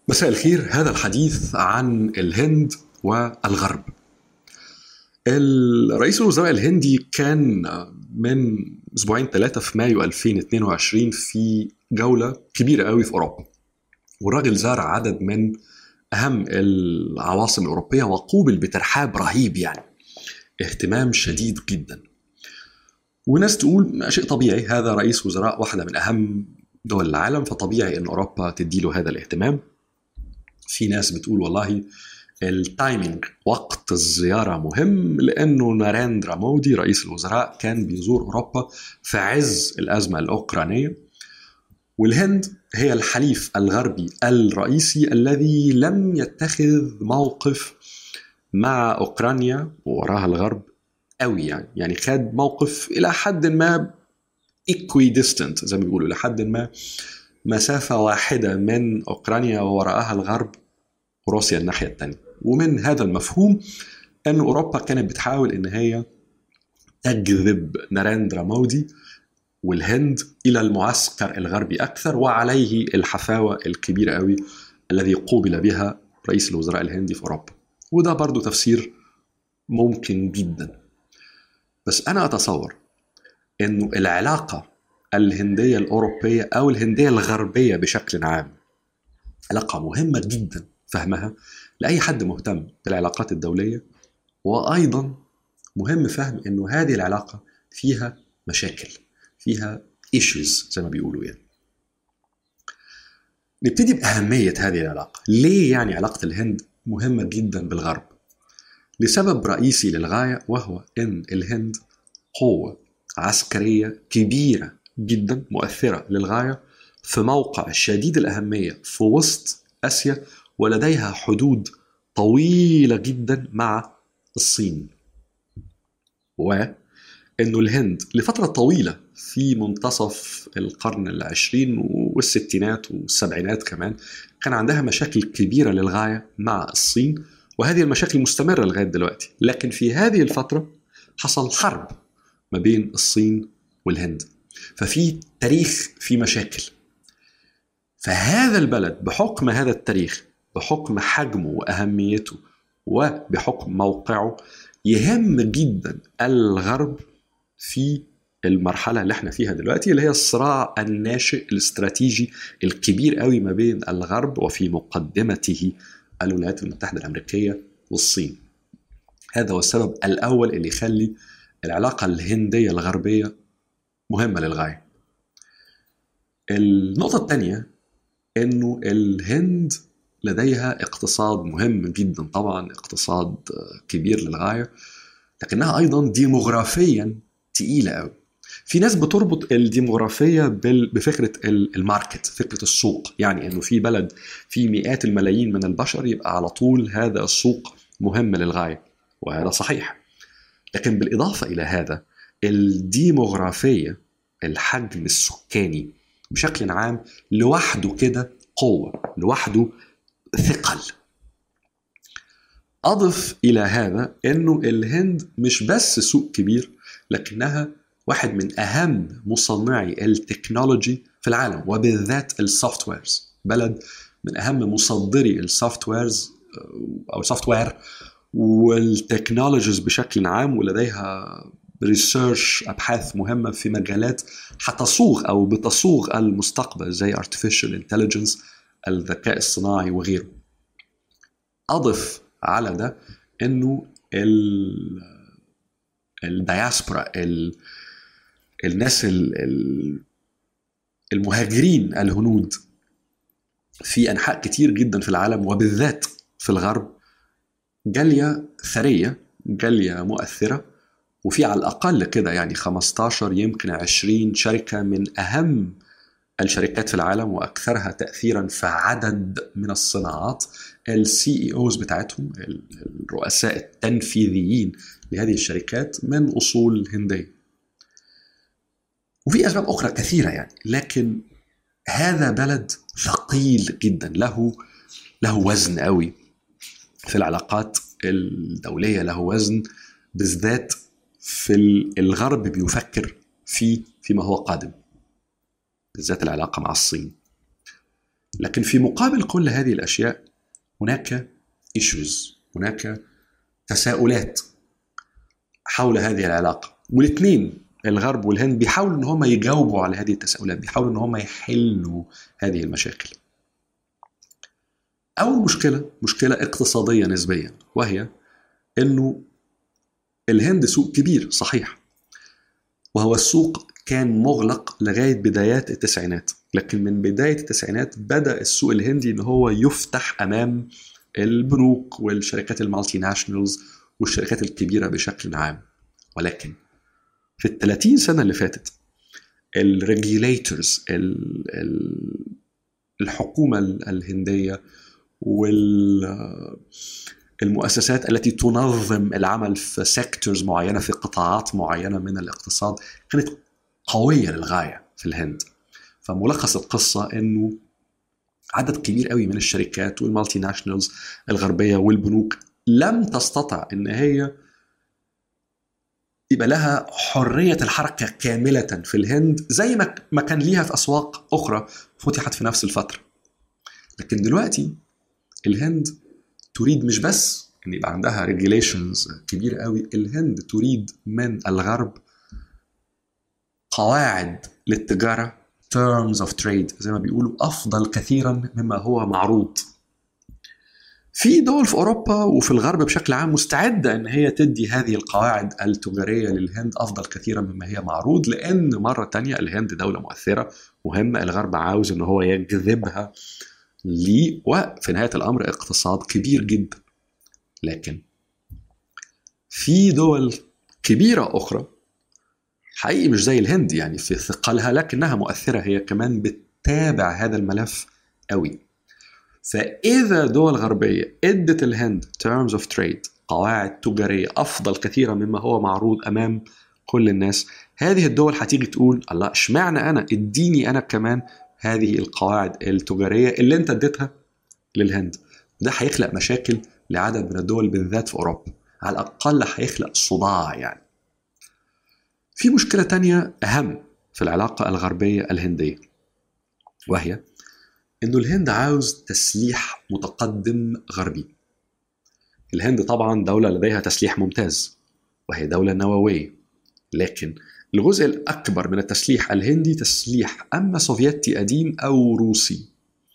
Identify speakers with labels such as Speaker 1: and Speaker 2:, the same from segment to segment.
Speaker 1: مساء الخير. هذا الحديث عن الهند والغرب. الرئيس الوزراء الهندي كان من أسبوعين ثلاثة في مايو 2022 في جولة كبيرة قوي في أوروبا، والراجل زار عدد من أهم العواصم الأوروبية وقوبل بترحاب رهيب، يعني اهتمام شديد جدا. وناس تقول شيء طبيعي، هذا رئيس وزراء واحدة من أهم دول العالم، فطبيعي أن أوروبا تديله هذا الاهتمام. في ناس بتقول والله التايمينج، وقت الزيارة مهم، لأنه ناريندرا مودي رئيس الوزراء كان بيزور أوروبا في عز الأزمة الأوكرانية، والهند هي الحليف الغربي الرئيسي الذي لم يتخذ موقف مع أوكرانيا ووراها الغرب قوي، يعني خد موقف إلى حد ما equidistant زي ما بيقولوا، إلى حد ما مسافة واحدة من أوكرانيا ووراءها الغرب وروسيا الناحية الثانية. ومن هذا المفهوم أن أوروبا كانت بتحاول أن هي تجذب ناريندرا مودي والهند إلى المعسكر الغربي أكثر، وعليه الحفاوة الكبيرة قوي الذي قوبل بها رئيس الوزراء الهندي في أوروبا. وده برضو تفسير ممكن جدا، بس أنا أتصور أنه العلاقة الهندية الأوروبية أو الهندية الغربية بشكل عام علاقة مهمة جدا فهمها لأي حد مهتم بالعلاقات الدولية، وأيضا مهم فهم أنه هذه العلاقة فيها مشاكل، فيها issues زي ما بيقولوا. يعني نبتدي بأهمية هذه العلاقة. ليه يعني علاقة الهند مهمة جدا بالغرب؟ لسبب رئيسي للغاية، وهو أن الهند قوة عسكرية كبيرة جدا مؤثرة للغاية في موقع شديد الأهمية في وسط آسيا، ولديها حدود طويلة جدا مع الصين. وأنه الهند لفترة طويلة في منتصف القرن العشرين والستينات والسبعينات كمان كان عندها مشاكل كبيرة للغاية مع الصين، وهذه المشاكل مستمرة لغاية دلوقتي. لكن في هذه الفترة حصل حرب ما بين الصين والهند، ففي تاريخ في مشاكل. فهذا البلد بحكم هذا التاريخ، بحكم حجمه وأهميته وبحكم موقعه، يهم جدا الغرب في المرحلة اللي احنا فيها دلوقتي، اللي هي الصراع الناشئ الاستراتيجي الكبير قوي ما بين الغرب وفي مقدمته الولايات المتحدة الأمريكية والصين. هذا هو السبب الأول اللي يخلي العلاقة الهندية الغربية مهمة للغاية. النقطة الثانية أنه الهند لديها اقتصاد مهم جدا، طبعا اقتصاد كبير للغاية، لكنها أيضا ديموغرافيا تقيلة قوي. في ناس بتربط الديموغرافية بفكرة الماركت، فكرة السوق، يعني أنه في بلد في مئات الملايين من البشر يبقى على طول هذا السوق مهم للغاية، وهذا صحيح. لكن بالإضافة إلى هذا، الديموغرافية، الحجم السكاني بشكل عام لوحده كده قوة، لوحده ثقل. أضف إلى هذا أنه الهند مش بس سوق كبير، لكنها واحد من أهم مصنعي التكنولوجي في العالم، وبالذات السوفت ويرز. بلد من أهم مصدري السوفت ويرز أو سوفت وير والتكنولوجيز بشكل عام، ولديها ريسيرش، أبحاث مهمة في مجالات هتصوغ أو بتصوغ المستقبل زي artificial intelligence، الذكاء الصناعي وغيره. أضف على ده أنه الدياسبورا، الناس المهاجرين الهنود في أنحاء كتير جدا في العالم وبالذات في الغرب، جالية ثرية، جالية مؤثرة، وفي على الأقل كده يعني 15 يمكن 20 شركة من أهم الشركات في العالم وأكثرها تأثيرا في عدد من الصناعات. الCEOs بتاعتهم، الرؤساء التنفيذيين لهذه الشركات، من أصول هندية. وفي أسباب أخرى كثيرة يعني، لكن هذا بلد ثقيل جدا، له وزن قوي في العلاقات الدولية، له وزن بالذات في الغرب بيفكر فيما هو قادم، بالذات العلاقة مع الصين. لكن في مقابل كل هذه الأشياء هناك issues، هناك تساؤلات حول هذه العلاقة، والاثنين الغرب والهند بيحاولوا ان هم يجاوبوا على هذه التساؤلات، بيحاولوا ان هم يحلوا هذه المشاكل. أول مشكلة اقتصادية نسبيا، وهي انه الهند سوق كبير صحيح، وهو السوق كان مغلق لغاية بدايات التسعينات، لكن من بداية التسعينات بدأ السوق الهندي ان هو يفتح امام البنوك والشركات المالتي ناشنالز والشركات الكبيرة بشكل عام. ولكن في ال30 سنة اللي فاتت الريجيليتورز، الحكومة الهندية والمؤسسات التي تنظم العمل في سيكتورز معينة، في قطاعات معينة من الاقتصاد، كانت قوية للغاية في الهند. فملخص القصة انه عدد كبير قوي من الشركات والمالتي ناشنالز الغربية والبنوك لم تستطع ان هي يبقى لها حرية الحركة كاملة في الهند زي ما كان ليها في أسواق أخرى فتحت في نفس الفترة. لكن دلوقتي الهند تريد مش بس ان يبقى عندها ريجيليشنز كبيرة قوي، الهند تريد من الغرب قواعد للتجارة، terms of trade زي ما بيقولوا، أفضل كثيرا مما هو معروض. في دول في أوروبا وفي الغرب بشكل عام مستعدة أن هي تدي هذه القواعد التجارية للهند أفضل كثيرا مما هي معروض، لأن مرة تانية الهند دولة مؤثرة مهمة، الغرب عاوز أنه هو يجذبها ليه، وفي نهاية الأمر اقتصاد كبير جدا. لكن في دول كبيرة أخرى حقيقي مش زي الهند يعني في ثقلها، لكنها مؤثرة هي كمان، بتتابع هذا الملف قوي. فإذا دول غربية ادت الهند terms of trade، قواعد تجارية أفضل كثيرا مما هو معروض أمام كل الناس، هذه الدول هتيجي تقول الله اشمعنى أنا، اديني أنا كمان هذه القواعد التجارية اللي انت اديتها للهند. وده هيخلق مشاكل لعدد من الدول بالذات في أوروبا، على الأقل هيخلق صداع يعني. في مشكلة تانية أهم في العلاقة الغربية الهندية، وهي إنه الهند عاوز تسليح متقدم غربي. الهند طبعا دولة لديها تسليح ممتاز وهي دولة نووية، لكن الجزء الأكبر من التسليح الهندي تسليح أما سوفيتي قديم أو روسي.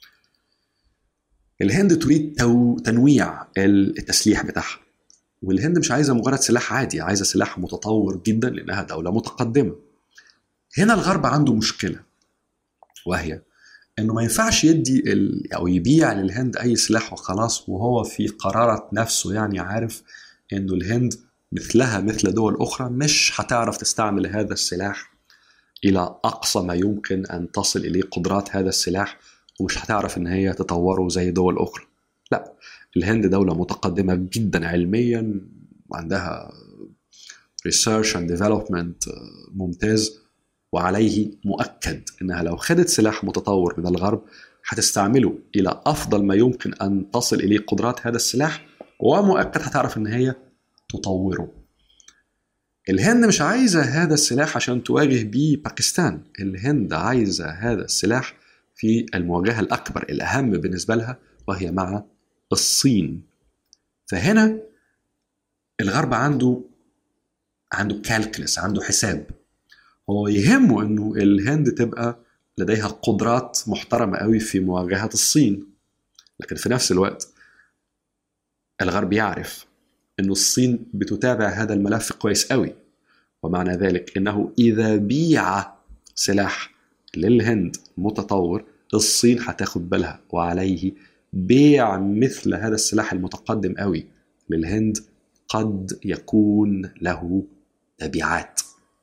Speaker 1: الهند تريد تنويع التسليح بتاعها، والهند مش عايزة مجرد سلاح عادي، عايزة سلاح متطور جدا لأنها دولة متقدمة. هنا الغرب عنده مشكلة، وهي انه ما ينفعش يدي او يبيع للهند اي سلاح وخلاص، وهو في قرارة نفسه يعني عارف انه الهند مثلها مثل دول اخرى مش هتعرف تستعمل هذا السلاح الى اقصى ما يمكن ان تصل اليه قدرات هذا السلاح، ومش هتعرف ان هي تطوره زي دول اخرى. لا، الهند دولة متقدمة جدا علميا، عندها research and development ممتاز، وعليه مؤكد انها لو خدت سلاح متطور من الغرب هتستعمله الى افضل ما يمكن ان تصل اليه قدرات هذا السلاح، ومؤكد هتعرف ان هي تطوره. الهند مش عايزة هذا السلاح عشان تواجه بيه باكستان، الهند عايزة هذا السلاح في المواجهة الأكبر الأهم بالنسبة لها، وهي مع الصين. فهنا الغرب عنده كالكلس، عنده حساب، هو يهمه انه الهند تبقى لديها قدرات محترمة قوي في مواجهة الصين، لكن في نفس الوقت الغرب يعرف انه الصين بتتابع هذا الملف كويس قوي، ومعنى ذلك انه اذا بيع سلاح للهند متطور الصين هتاخد بالها، وعليه بيع مثل هذا السلاح المتقدم قوي للهند قد يكون له تبعات.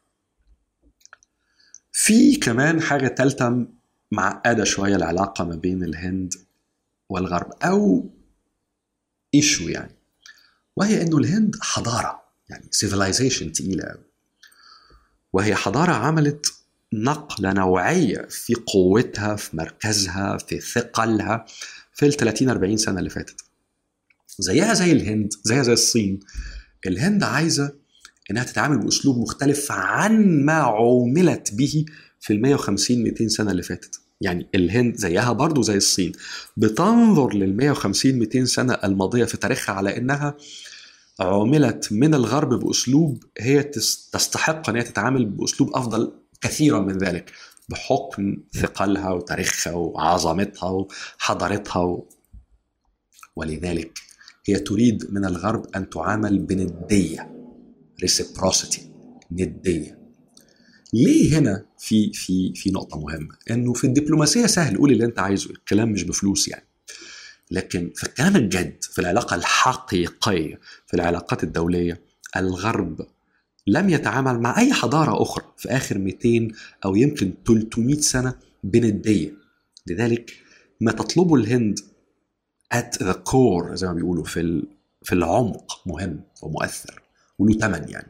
Speaker 1: في كمان حاجة تالتة معقدة شوية العلاقة ما بين الهند والغرب، أو إيشو يعني، وهي أنه الهند حضارة يعني civilization تقيلة، وهي حضارة عملت نقلة نوعية في قوتها، في مركزها، في ثقلها في 30-40 سنة اللي فاتت. زيها زي الهند، زيها زي الصين، الهند عايزة انها تتعامل باسلوب مختلف عن ما عوملت به في 150-200 سنة اللي فاتت. يعني الهند زيها برضو زي الصين بتنظر لل 150 200 سنة الماضية في تاريخها على إنها عملت من الغرب بأسلوب هي تستحق أن هي تتعامل بأسلوب أفضل كثيرا من ذلك، بحكم ثقلها وتاريخها وعظمتها وحضارتها ولذلك هي تريد من الغرب أن تعامل بندية، reciprocity، ندية. ليه هنا في نقطة مهمة، إنه في الدبلوماسية سهل قول اللي أنت عايزه، الكلام مش بفلوس يعني، لكن في الكلام الجد، في العلاقة الحقيقية، في العلاقات الدولية، الغرب لم يتعامل مع أي حضارة أخرى في آخر 200 أو يمكن 300 سنة بندية. لذلك ما تطلبه الهند at the core زي ما بيقولوا في العمق مهم ومؤثر وله ثمن يعني.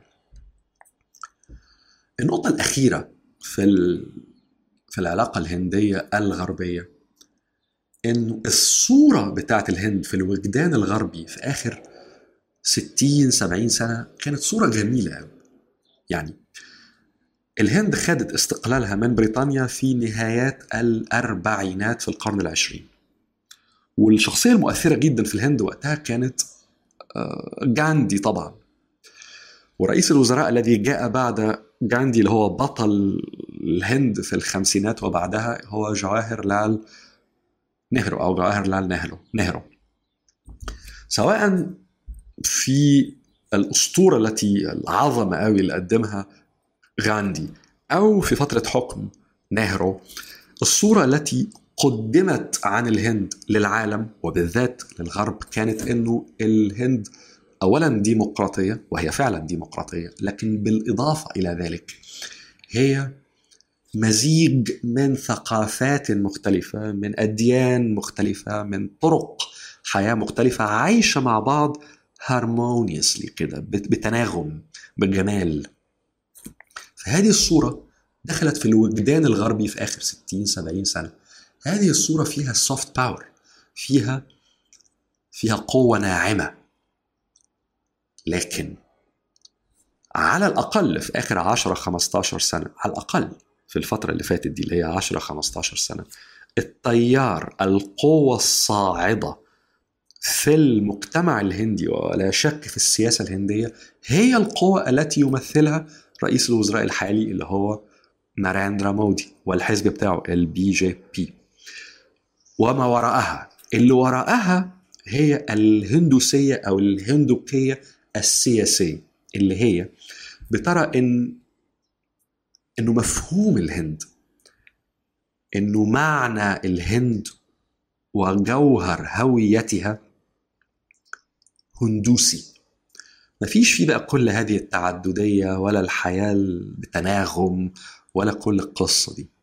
Speaker 1: النقطة الأخيرة في العلاقة الهندية الغربية إنه الصورة بتاعت الهند في الوجدان الغربي في آخر 60-70 سنة كانت صورة جميلة يعني. الهند خدت استقلالها من بريطانيا في نهايات الأربعينات في القرن العشرين، والشخصية المؤثرة جدا في الهند وقتها كانت غاندي طبعا، ورئيس الوزراء الذي جاء بعد غاندي اللي هو بطل الهند في الخمسينات وبعدها هو جواهر لال نهرو أو جواهر لال نهرو. سواء في الأسطورة التي العظمة قوي اللي قدمها غاندي أو في فترة حكم نهرو، الصورة التي قدمت عن الهند للعالم وبالذات للغرب كانت إنه الهند أولا ديمقراطية، وهي فعلا ديمقراطية، لكن بالإضافة إلى ذلك هي مزيج من ثقافات مختلفة، من أديان مختلفة، من طرق حياة مختلفة عايشة مع بعض harmoniously كده بتناغم بجمال. فهذه الصورة دخلت في الوجدان الغربي في آخر 60-70 سنة. هذه الصورة فيها soft power، فيها قوة ناعمة، لكن على الأقل في آخر 10-15 سنة، على الأقل في الفترة اللي فاتت دي اللي هي 10-15 سنة، التيار القوة الصاعدة في المجتمع الهندي ولا شك في السياسة الهندية هي القوة التي يمثلها رئيس الوزراء الحالي اللي هو ناريندرا مودي والحزب بتاعه الBJP. وما وراءها، اللي وراءها هي الهندوسية أو الهندوكية السياسية، اللي هي بترى إنه مفهوم الهند، إنه معنى الهند وجوهر هويتها هندوسي، مفيش فيه بقى كل هذه التعددية ولا الحياة بتناغم ولا كل القصة دي.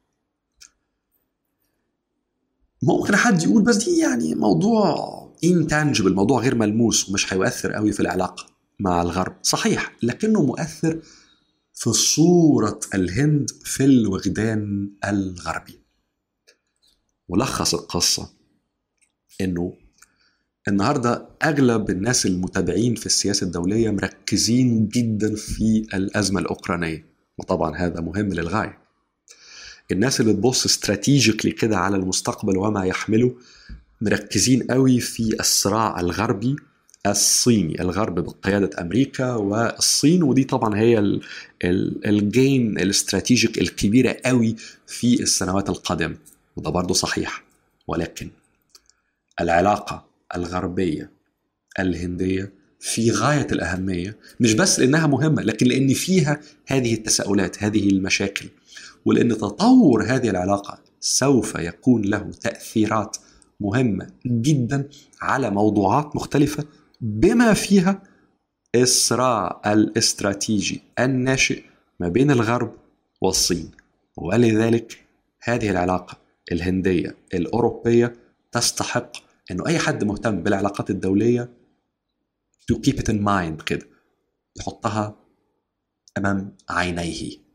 Speaker 1: ممكن حد يقول بس دي يعني موضوع intangible، موضوع غير ملموس ومش هيؤثر قوي في العلاقة مع الغرب. صحيح، لكنه مؤثر في صورة الهند في الوجدان الغربي. ملخص القصة إنه النهاردة أغلب الناس المتابعين في السياسة الدولية مركزين جدا في الأزمة الأوكرانية، وطبعا هذا مهم للغاية. الناس اللي تبص استراتيجيكلي كده على المستقبل وما يحمله مركزين قوي في الصراع الغربي الصيني، الغرب بقيادة أمريكا والصين، ودي طبعا هي الجيم الاستراتيجيك الكبيرة قوي في السنوات القادمة، وده برضو صحيح. ولكن العلاقة الغربية الهندية في غاية الأهمية، مش بس لأنها مهمة، لكن لأن فيها هذه التساؤلات، هذه المشاكل، ولأن تطور هذه العلاقة سوف يكون له تأثيرات مهمة جدا على موضوعات مختلفة، بما فيها الصراع الاستراتيجي الناشئ ما بين الغرب والصين. ولذلك هذه العلاقة الهندية الأوروبية تستحق أنه أي حد مهتم بالعلاقات الدولية to keep it in mind كده، يحطها أمام عينيه.